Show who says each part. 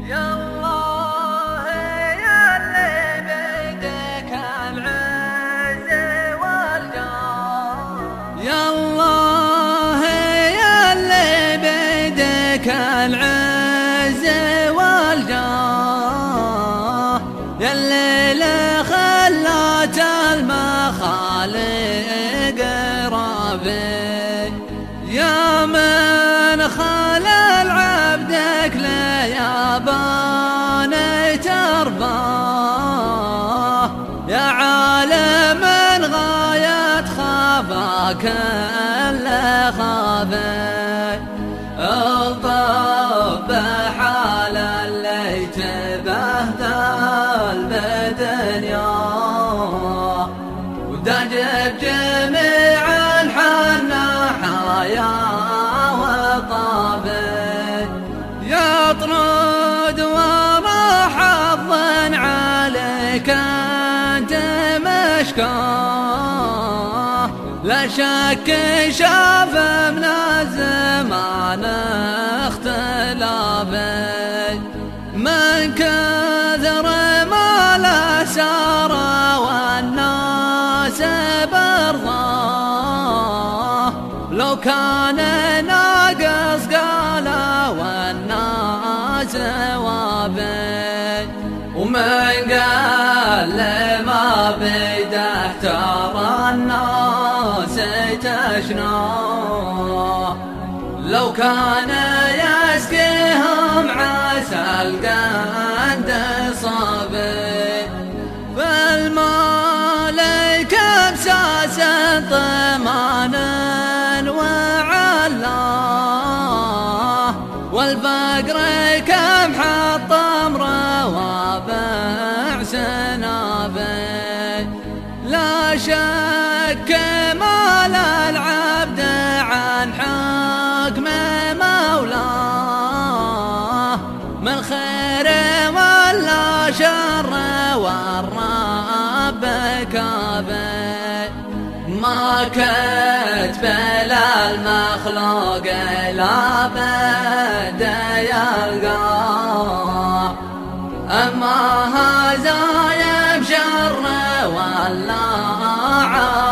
Speaker 1: يا الله يا اللي بيدك العز والجاه، يا الله يا اللي بيدك العز والجاه، يا اللي خلت المخالق ربي، يا من خلل عبدك ليابان ترباه، يا عالم غاية خافاك اللي خافك، الطب بحال اللي تبهدل بدنيا، ودجب جميع الحنا حيا وطابق، يطرد ورا حظ عليك انت مشكاه، لا شك شاف من الزمان اختلافك، من كثر ما له سار والناس برضاه، لو كان ناقص قاله والناس وابك، ومن قال ما بيده ترى الناس تشناه، لو كان يسقيهم عسل قند صابك، فالمالك بساس طمانا وعلاه، والفقر كم حطم روابع سنابك، لا شك مال العبد عن حكم مولاه، من خير ولا شر والرب كابك، ما كتب للمخلوق لا بد يلقاه، أما هذا يبشر ولا